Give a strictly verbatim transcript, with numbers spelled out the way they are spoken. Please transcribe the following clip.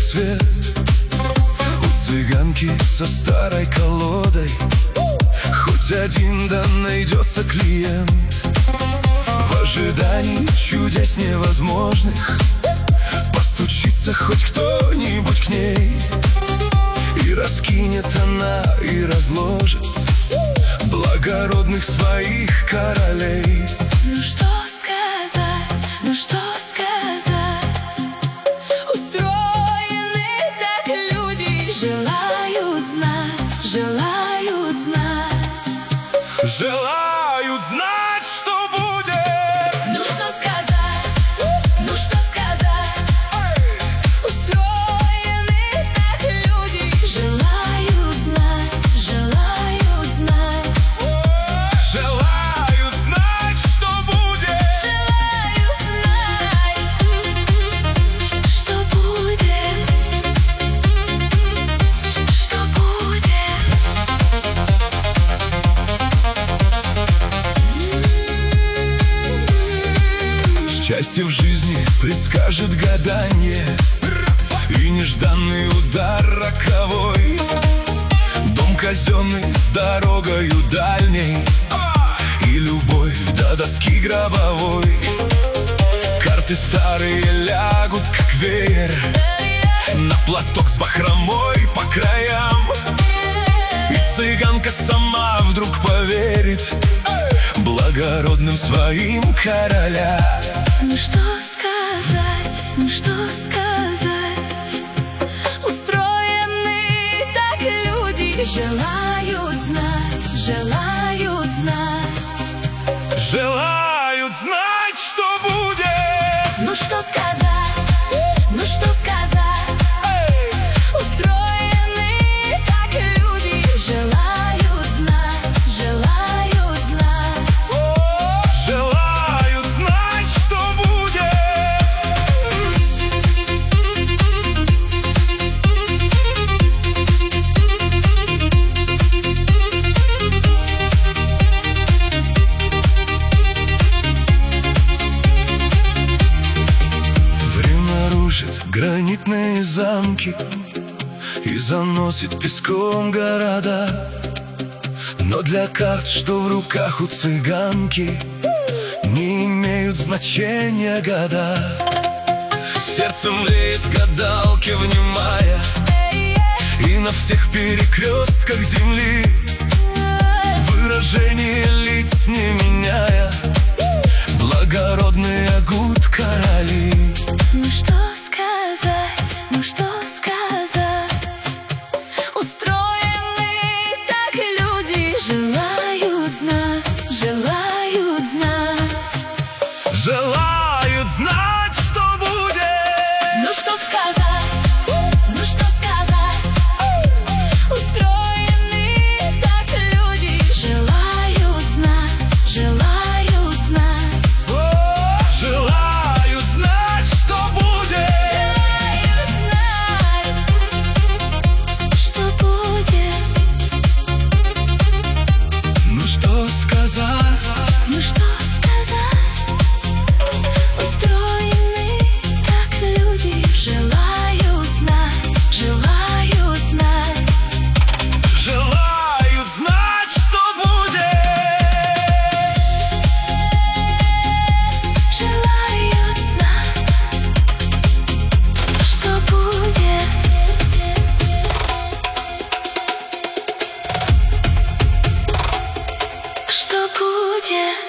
свет. У цыганки со старой колодой хоть один да найдется клиент. В ожидании чудес невозможных постучится хоть кто-нибудь к ней, и раскинет она, и разложит благородных своих королей. Ну что сказать, ну что сказать, устроены так люди, желают знать, желают знать, желают знать, что будет. Ну что сказать, ну что сказать, устроены так люди, желают знать, желают знать, желают знать, что будет. желают знать, что будет, что будет. Счастье в жизни предскажет гаданье, и нежданный удар роковой. Дом казенный с дорогою дальней, и любовь до доски гробовой. Карты старые лягут, как веер, на платок с бахромой по краям. И цыганка сама вдруг поверит благородным своим короля. Ну что сказать, ну что сказать, устроены так люди, желают знать, желают знать, желают знать, что будет. ну что сказать, ну что сказать, устроены так люди, желают знать, желают знать, желают знать, что будет. Время рушит гранитные замки и заносит песком города. Но для карт, что в руках у цыганки, не имеют значения года. Сердцем леет гадалки, внимая, и на всех перекрестках земли выражение лиц не меняя, благородные гуд короли. ну что сказать, ну что сказать, устроены так люди, желают знать, желают знать, желают знать, что будет. ну что сказать, ну что сказать, устроены так люди, желают знать, желают знать, Желают знать, что будет. желают знать, что будет. Ну что сказать, Ну что сказать, устроены так люди, желают знать, желают знать, желают знать, что будет. желают знать, что будет. Что будет?